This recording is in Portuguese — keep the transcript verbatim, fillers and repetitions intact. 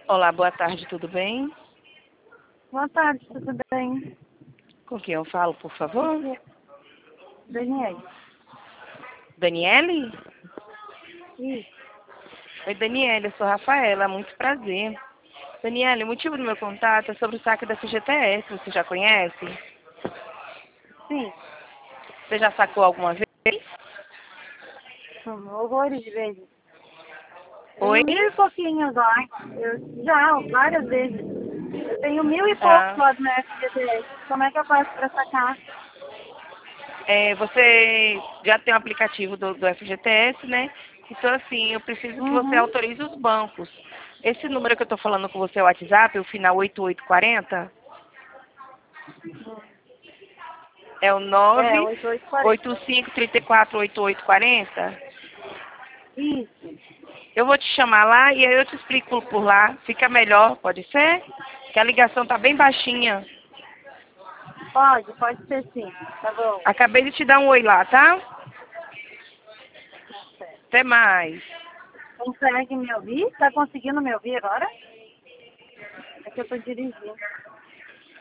Olá, boa tarde, tudo bem? Boa tarde, tudo bem? Com quem eu falo, por favor? Daniele. Daniele? Isso. Oi, Daniele, eu sou Rafaela, muito prazer. Daniele, o motivo do meu contato é sobre o saque da F G T S, você já conhece? Sim. Você já sacou alguma vez? Hum, horrores de vezes. Oi? Tenho mil e pouquinhos lá. Eu, já, várias vezes. Eu tenho mil e poucos Ah, lá do meu F G T S. Como é que eu faço pra sacar? é, você já tem o aplicativo do, do F G T S, né? Então, assim, eu preciso que você Uhum. autorize os bancos. Esse número que eu estou falando com você é o WhatsApp, o final oito oito quatro zero, é o É, nove oito oito quatro oito cinco três quatro oito oito quatro zero. zero. Isso. Eu vou te chamar lá e aí eu te explico por lá. Fica melhor, pode ser? Que a ligação tá bem baixinha. Pode, pode ser sim. Tá bom. Acabei de te dar um oi lá, tá? Tá certo. Até mais. Consegue me ouvir? Tá conseguindo me ouvir agora? É que eu tô dirigindo.